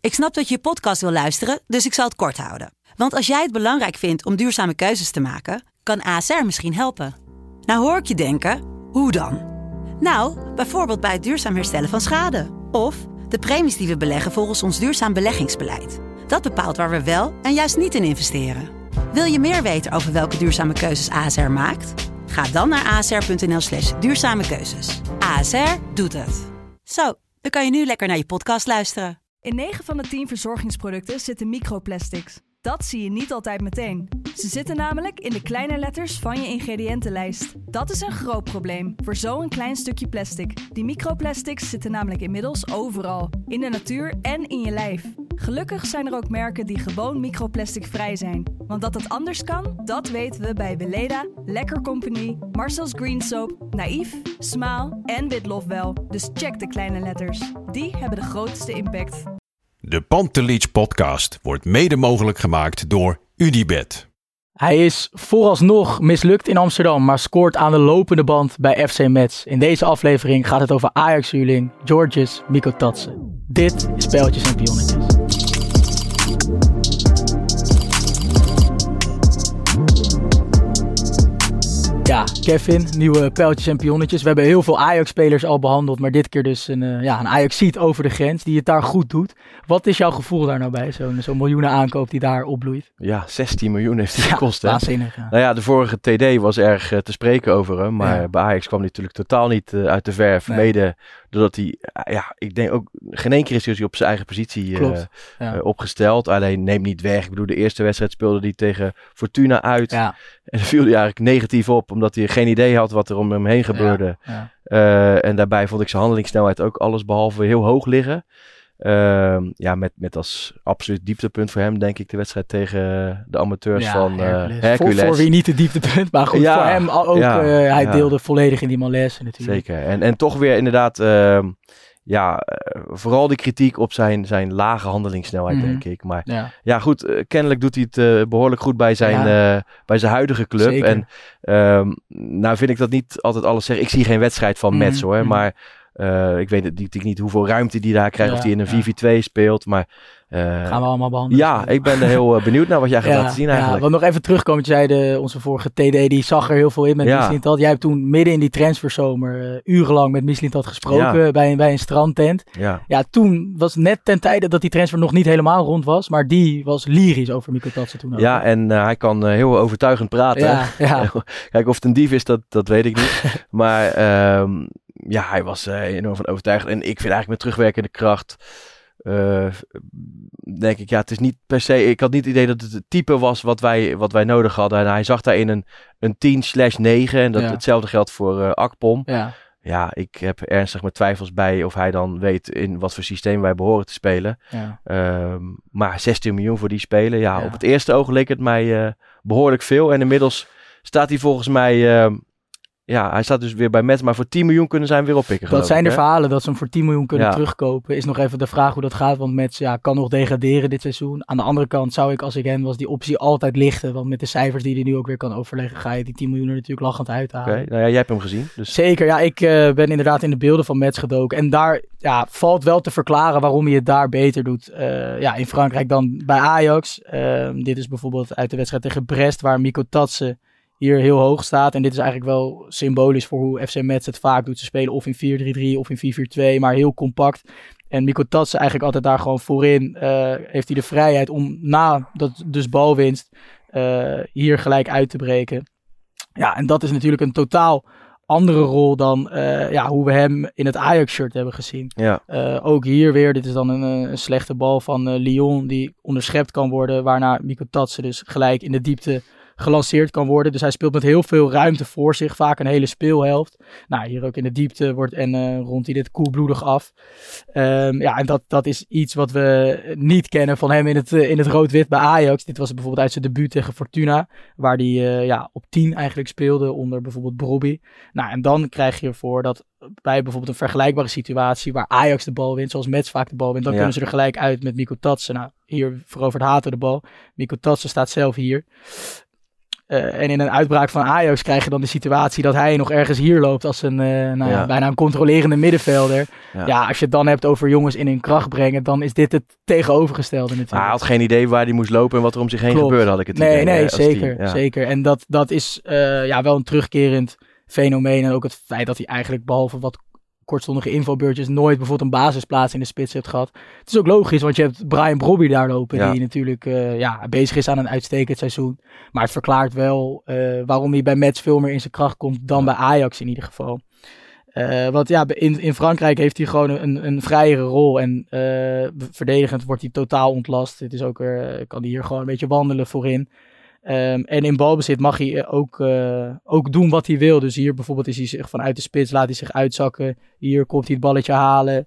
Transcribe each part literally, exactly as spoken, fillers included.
Ik snap dat je je podcast wil luisteren, dus ik zal het kort houden. Want als jij het belangrijk vindt om duurzame keuzes te maken, kan A S R misschien helpen. Nou hoor ik je denken, hoe dan? Nou, bijvoorbeeld bij het duurzaam herstellen van schade. Of de premies die we beleggen volgens ons duurzaam beleggingsbeleid. Dat bepaalt waar we wel en juist niet in investeren. Wil je meer weten over welke duurzame keuzes A S R maakt? Ga dan naar asr.nl slash duurzame keuzes. A S R doet het. Zo, dan kan je nu lekker naar je podcast luisteren. In negen van de tien verzorgingsproducten zitten microplastics. Dat zie je niet altijd meteen. Ze zitten namelijk in de kleine letters van je ingrediëntenlijst. Dat is een groot probleem voor zo'n klein stukje plastic. Die microplastics zitten namelijk inmiddels overal. In de natuur en in je lijf. Gelukkig zijn er ook merken die gewoon microplasticvrij zijn. Want dat het anders kan, dat weten we bij Weleda, Lekker Company, Marcel's Green Soap, Naïef, Smaal en Witlof wel. Dus check de kleine letters. Die hebben de grootste impact. De Pantelich podcast wordt mede mogelijk gemaakt door Unibet. Hij is vooralsnog mislukt in Amsterdam, maar scoort aan de lopende band bij F C Metz. In deze aflevering gaat het over Ajax-huurling Georges Mikotadze. Dit is Pijltjes en Pionnetjes. Ja, Kevin, nieuwe Pijltjes en Pionnetjes. We hebben heel veel Ajax-spelers al behandeld, maar dit keer dus een, uh, ja, een Ajaxiet over de grens die het daar goed doet. Wat is jouw gevoel daar nou bij, zo'n, zo'n miljoenen aankoop die daar opbloeit? Ja, zestien miljoen heeft hij ja, gekost. Hè? Waanzinnig. Ja. Nou ja, de vorige T D was erg uh, te spreken over hem, maar ja. bij Ajax kwam hij natuurlijk totaal niet uh, uit de verf. Nee. Mede doordat hij, uh, ja, ik denk ook, geen één keer is hij op zijn eigen positie uh, ja. uh, opgesteld. Alleen neemt niet weg. Ik bedoel, de eerste wedstrijd speelde hij tegen Fortuna uit. Ja. En viel hij eigenlijk negatief op, omdat hij geen idee had wat er om hem heen gebeurde. Ja, ja. Uh, en daarbij vond ik zijn handelingssnelheid ook alles behalve heel hoog liggen. Uh, ja, met, met als absoluut dieptepunt voor hem denk ik de wedstrijd tegen de amateurs ja, van uh, Hercules. Hercules. Voor, voor wie niet het dieptepunt, maar goed, ja, voor hem ook. Ja, uh, hij ja. deelde volledig in die malaise natuurlijk. Zeker. En, en toch weer inderdaad, uh, ja, uh, vooral de kritiek op zijn, zijn lage handelingssnelheid mm-hmm. denk ik. Maar ja, ja goed, uh, kennelijk doet hij het uh, behoorlijk goed bij zijn, ja. uh, bij zijn huidige club. Zeker. En uh, nou vind ik dat niet altijd alles zeggen. Ik zie geen wedstrijd van mm-hmm. Metz hoor, mm-hmm. maar... Uh, ik weet natuurlijk niet hoeveel ruimte die daar krijgt, ja, of die in een vier vier twee speelt, maar... Uh, Gaan we allemaal behandelen. Ja, ik ben er heel uh, benieuwd naar wat jij gaat ja, laten zien eigenlijk. Ja, want nog even terugkomen, je zei de, onze vorige T D, die zag er heel veel in met ja. Mislintat. Jij hebt toen midden in die transferzomer uh, urenlang met Mislintat gesproken ja. bij, bij een strandtent. Ja. ja, toen was net ten tijde dat die transfer nog niet helemaal rond was, maar die was lyrisch over Mikotadze toen ook. Ja, en uh, hij kan uh, heel overtuigend praten. Ja, ja. Kijk, of het een dief is, dat, dat weet ik niet. maar... Um, Ja, hij was uh, enorm van overtuigd. En ik vind eigenlijk met terugwerkende kracht... Uh, denk ik, ja, het is niet per se... Ik had niet het idee dat het het type was wat wij, wat wij nodig hadden. En hij zag daarin een, een tien slash negen. En dat, ja. hetzelfde geldt voor uh, Akpom. Ja. ja, ik heb ernstig mijn twijfels bij of hij dan weet in wat voor systeem wij behoren te spelen. Ja. Uh, maar zestien miljoen voor die spelen. Ja, ja, op het eerste oog leek het mij uh, behoorlijk veel. En inmiddels staat hij volgens mij... Uh, Ja, hij staat dus weer bij Metz, maar voor tien miljoen kunnen zij hem weer oppikken. Dat zijn de hè? verhalen dat ze hem voor tien miljoen kunnen ja. terugkopen. Is nog even de vraag hoe dat gaat, want Metz ja, kan nog degraderen dit seizoen. Aan de andere kant zou ik, als ik hen was, die optie altijd lichten. Want met de cijfers die hij nu ook weer kan overleggen, ga je die tien miljoen er natuurlijk lachend uithalen. Oké, okay. nou ja, jij hebt hem gezien. Dus... Zeker, ja, ik uh, ben inderdaad in de beelden van Metz gedoken. En daar ja, valt wel te verklaren waarom hij het daar beter doet. Uh, ja, in Frankrijk dan bij Ajax. Uh, dit is bijvoorbeeld uit de wedstrijd tegen Brest, waar Mikotadze hier heel hoog staat. En dit is eigenlijk wel symbolisch voor hoe F C Metz het vaak doet. Ze spelen of in vier drie drie of in vier vier twee, maar heel compact. En Mikotadze eigenlijk altijd daar gewoon voorin. Uh, heeft hij de vrijheid om na dat dus balwinst uh, hier gelijk uit te breken. Ja, en dat is natuurlijk een totaal andere rol dan uh, ja, hoe we hem in het Ajax-shirt hebben gezien. Ja. Uh, ook hier weer, dit is dan een, een slechte bal van uh, Lyon die onderschept kan worden, waarna Mikotadze dus gelijk in de diepte gelanceerd kan worden. Dus hij speelt met heel veel ruimte voor zich. Vaak een hele speelhelft. Nou, hier ook in de diepte wordt en uh, rondt hij dit koelbloedig af. Um, ja, en dat, dat is iets wat we niet kennen van hem in het, uh, in het rood-wit bij Ajax. Dit was bijvoorbeeld uit zijn debuut tegen Fortuna, waar hij uh, ja, op tien eigenlijk speelde onder bijvoorbeeld Brobby. Nou, en dan krijg je ervoor dat bij bijvoorbeeld een vergelijkbare situatie waar Ajax de bal wint, zoals Metz vaak de bal wint, dan ja. kunnen ze er gelijk uit met Mikotadze. Nou, hier verovert Hato de bal. Mikotadze staat zelf hier. Uh, en in een uitbraak van Ajax krijg je dan de situatie dat hij nog ergens hier loopt als een uh, nou ja, ja. bijna een controlerende middenvelder. Ja. ja, als je het dan hebt over jongens in hun kracht brengen, dan is dit het tegenovergestelde natuurlijk. Maar hij had geen idee waar hij moest lopen en wat er om zich heen Klopt. gebeurde, had ik het nee, idee. Nee, nee, zeker, ja. zeker. En dat, dat is uh, ja, wel een terugkerend fenomeen. En ook het feit dat hij eigenlijk behalve wat kortstondige invalbeurtjes nooit bijvoorbeeld een basisplaats in de spits hebt gehad. Het is ook logisch, want je hebt Brian Brobby daar lopen, ja. die natuurlijk uh, ja, bezig is aan een uitstekend seizoen. Maar het verklaart wel uh, waarom hij bij Metz veel meer in zijn kracht komt dan bij Ajax in ieder geval. Uh, want ja, in, in Frankrijk heeft hij gewoon een, een vrijere rol en uh, verdedigend wordt hij totaal ontlast. Het is ook, uh, kan hij hier gewoon een beetje wandelen voorin. Um, en in balbezit mag hij ook, uh, ook doen wat hij wil. Dus hier bijvoorbeeld is hij zich vanuit de spits, laat hij zich uitzakken. Hier komt hij het balletje halen.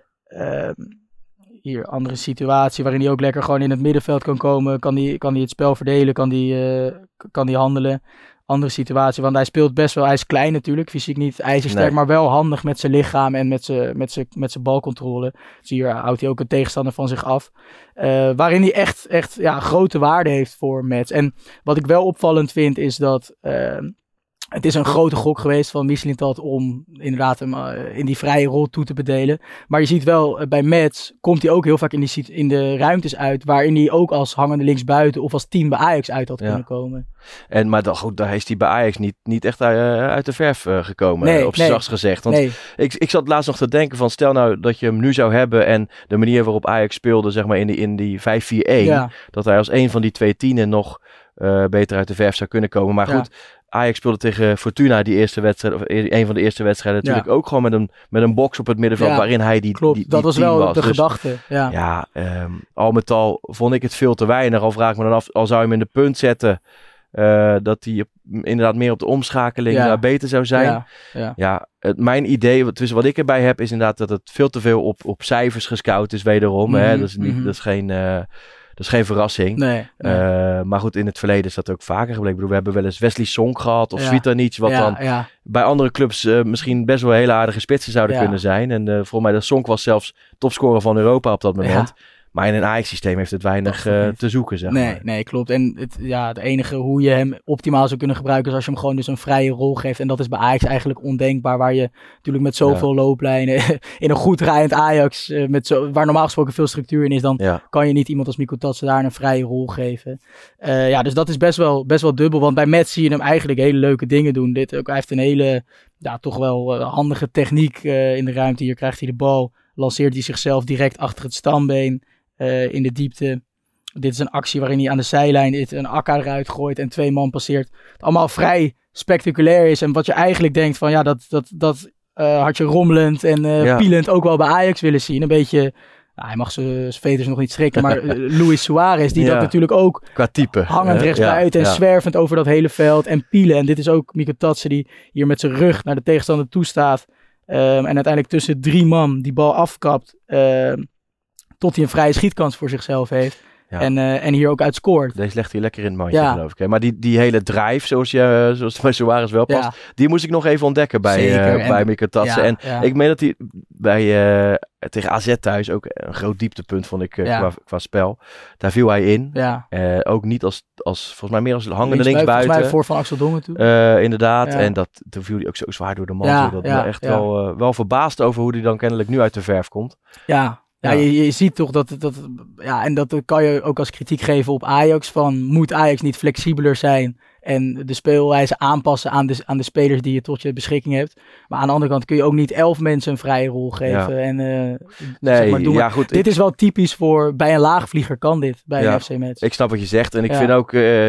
Um, hier andere situatie waarin hij ook lekker gewoon in het middenveld kan komen. Kan hij, kan hij het spel verdelen, kan hij, uh, kan hij handelen. Andere situatie, want hij speelt best wel, hij is klein natuurlijk, fysiek niet ijzersterk, nee. maar wel handig met zijn lichaam en met zijn, met zijn, met zijn balcontrole. Dus hier houdt hij ook een tegenstander van zich af. Uh, waarin hij echt, echt ja, grote waarde heeft voor Metz. En wat ik wel opvallend vind is dat uh, het is een grote gok geweest van Mislintat om inderdaad hem uh, in die vrije rol toe te bedelen. Maar je ziet wel, uh, bij Metz komt hij ook heel vaak in, die, in de ruimtes uit, waarin hij ook als hangende linksbuiten of als team bij Ajax uit had ja. kunnen komen. En, maar dan, goed, daar is hij bij Ajax niet, niet echt uit, uh, uit de verf uh, gekomen, nee, op z'n nee. zachtst gezegd. Want nee. ik, ik zat laatst nog te denken van, stel nou dat je hem nu zou hebben en de manier waarop Ajax speelde, zeg maar in die, in die vijf vier een, ja. dat hij als een van die twee tienen nog uh, beter uit de verf zou kunnen komen. Maar goed, ja. Ajax speelde tegen Fortuna die eerste wedstrijd, of een van de eerste wedstrijden, natuurlijk ja. ook gewoon met een, met een box op het middenveld ja, waarin hij die, klopt. die, die dat was wel was. de dus, gedachte. Ja, ja um, al met al vond ik het veel te weinig. Al vraag ik me dan af, al zou je hem in de punt zetten, uh, dat hij inderdaad meer op de omschakeling ja. uh, beter zou zijn. Ja, ja. ja het, mijn idee, tussen wat ik erbij heb, is inderdaad dat het veel te veel op, op cijfers gescout is wederom. Mm-hmm, hè? Dat is, niet, mm-hmm. dat is geen... Uh, Dat is geen verrassing. Nee, nee. Uh, maar goed, in het verleden is dat ook vaker gebleken. Ik bedoel, we hebben wel eens Wesley Sonk gehad of ja. Svitanic, wat ja, dan ja. bij andere clubs uh, misschien best wel hele aardige spitsen zouden ja. kunnen zijn. En uh, volgens mij, de Sonk was zelfs topscorer van Europa op dat moment. Ja. Maar in een Ajax-systeem heeft het weinig uh, te zoeken, zeg nee, maar. Nee, klopt. En het, ja, het enige hoe je hem optimaal zou kunnen gebruiken is als je hem gewoon dus een vrije rol geeft. En dat is bij Ajax eigenlijk ondenkbaar, waar je natuurlijk met zoveel ja. looplijnen in een goed draaiend Ajax, uh, met zo, waar normaal gesproken veel structuur in is, dan ja. kan je niet iemand als Mikko Tatsen daar een vrije rol geven. Uh, ja, dus dat is best wel, best wel dubbel, want bij Metz zie je hem eigenlijk hele leuke dingen doen. Dit, ook, hij heeft een hele, ja, toch wel uh, handige techniek uh, in de ruimte. Hier krijgt hij de bal, lanceert hij zichzelf direct achter het stambeen. Uh, in de diepte. Dit is een actie waarin hij aan de zijlijn dit, een akka eruit gooit en twee man passeert. Het allemaal vrij spectaculair is. En wat je eigenlijk denkt van ja, dat, dat, dat uh, had je rommelend en uh, ja. pielend ook wel bij Ajax willen zien. Een beetje, nou, hij mag zijn veters nog niet schrikken, maar uh, Luis Suarez, die ja. dat natuurlijk ook qua type hangend uh, rechtsbuiten ja, en ja. zwervend over dat hele veld en pielen. En dit is ook Mikko Tatsen die hier met zijn rug naar de tegenstander toe staat. Um, en uiteindelijk tussen drie man die bal afkapt. Um, tot hij een vrije schietkans voor zichzelf heeft. Ja. En, uh, en hier ook uit scoort. Deze legt hij lekker in het mandje, ja. geloof ik. Hè? Maar die, die hele drive, zoals, je, zoals het bij Suarez wel past, ja. die moest ik nog even ontdekken bij, uh, bij Mikko Tatsen. Ja, en ja. ik meen dat hij bij, uh, tegen A Z thuis ook een groot dieptepunt vond ik uh, ja. qua, qua spel. Daar viel hij in. Ja. Uh, ook niet als, als, volgens mij meer als hangende linksbuiten. Volgens mij voor Van Axel Dongen toe. Uh, inderdaad. Ja. En dat, toen viel hij ook zo zwaar door de man. Ja, dat ja, me echt ja. wel, uh, wel verbaasd over hoe hij dan kennelijk nu uit de verf komt. Ja. Ja, ja. Je, je ziet toch dat, dat, ja, en dat kan je ook als kritiek geven op Ajax, van moet Ajax niet flexibeler zijn en de speelwijze aanpassen aan de, aan de spelers die je tot je beschikking hebt. Maar aan de andere kant kun je ook niet elf mensen een vrije rol geven. Ja. En, uh, nee, zeg maar, doe ja, maar. goed. Dit is wel typisch voor, bij een laagvlieger kan dit, bij ja, een F C Metz. Ik snap wat je zegt en ik ja. vind ook... Uh,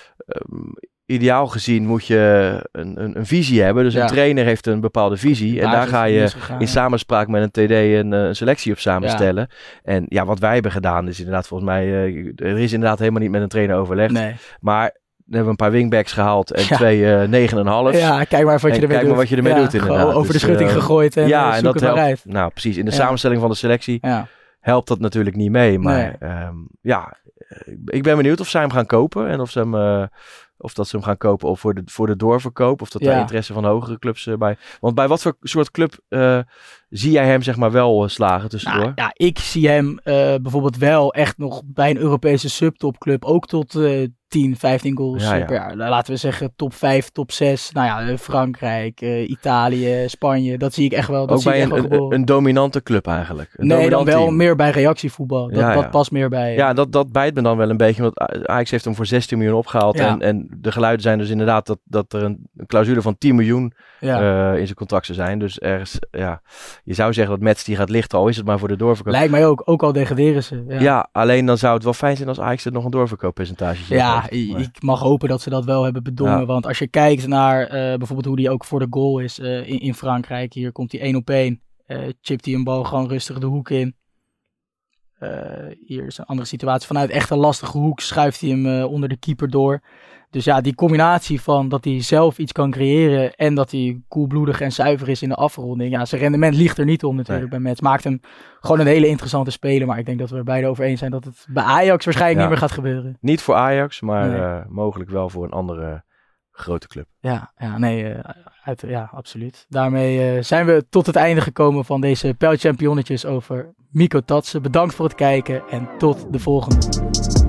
um, ideaal gezien moet je een, een, een visie hebben. Dus ja. een trainer heeft een bepaalde visie. Daar en daar ga je gegaan, in ja. samenspraak met een T D een, een selectie op samenstellen. Ja. En ja, wat wij hebben gedaan is inderdaad volgens mij... Uh, er is inderdaad helemaal niet met een trainer overlegd. Nee. Maar... We hebben een paar wingbacks gehaald en ja. twee uh, negen en een half. Ja, kijk maar wat je ermee kijk doet. maar wat je ermee ja, doet inderdaad. Over dus, de schutting uh, gegooid en ja, uh, en dat helpt. Uit. Nou, precies. In de ja. samenstelling van de selectie ja. helpt dat natuurlijk niet mee. Maar nee. um, ja, ik ben benieuwd of zij hem gaan kopen. En of ze hem... Uh, Of dat ze hem gaan kopen of voor de, voor de doorverkoop. Of dat ja. daar interesse van hogere clubs uh, bij. Want bij wat voor soort club uh, zie jij hem zeg maar wel uh, slagen tussendoor? Nou, ja, ik zie hem uh, bijvoorbeeld wel echt nog bij een Europese subtopclub. Ook tot uh, tien, vijftien goals ja, ja. per jaar. Laten we zeggen top vijf, top zes. Nou ja, Frankrijk, uh, Italië, Spanje. Dat zie ik echt wel. Dat Ook zie bij ik echt een, wel een, een dominante club eigenlijk. Een nee, dan wel team. meer bij reactievoetbal. Dat, ja, ja. dat past meer bij... Ja, dat, dat bijt me dan wel een beetje. Want Ajax heeft hem voor zestien miljoen opgehaald. Ja. En, en de geluiden zijn dus inderdaad dat, dat er een, een clausule van tien miljoen ja. uh, in zijn contract zou zijn. Dus ergens, ja, je zou zeggen dat Metz die gaat lichten, al is het maar voor de doorverkoop. Lijkt mij ook, ook al degraderen ze. Ja. ja, alleen dan zou het wel fijn zijn als Ajax er nog een doorverkooppercentage zet. Ja, heeft, maar... ik mag hopen dat ze dat wel hebben bedongen. Ja. Want als je kijkt naar uh, bijvoorbeeld hoe die ook voor de goal is uh, in, in Frankrijk. Hier komt hij één op één. Uh, chipt hij een bal gewoon rustig de hoek in. Uh, hier is een andere situatie. Vanuit echt een lastige hoek schuift hij hem uh, onder de keeper door. Dus ja, die combinatie van dat hij zelf iets kan creëren en dat hij koelbloedig en zuiver is in de afronding. Ja, zijn rendement ligt er niet om natuurlijk nee. bij Metz. Maakt hem gewoon een hele interessante speler. Maar ik denk dat we er beide over eens zijn dat het bij Ajax waarschijnlijk ja. niet meer gaat gebeuren. Niet voor Ajax, maar nee. uh, mogelijk wel voor een andere grote club. Ja, ja nee, uh, uit, ja, absoluut. Daarmee uh, zijn we tot het einde gekomen van deze Pijltje Championnetjes over Miko Tatsen. Bedankt voor het kijken en tot de volgende.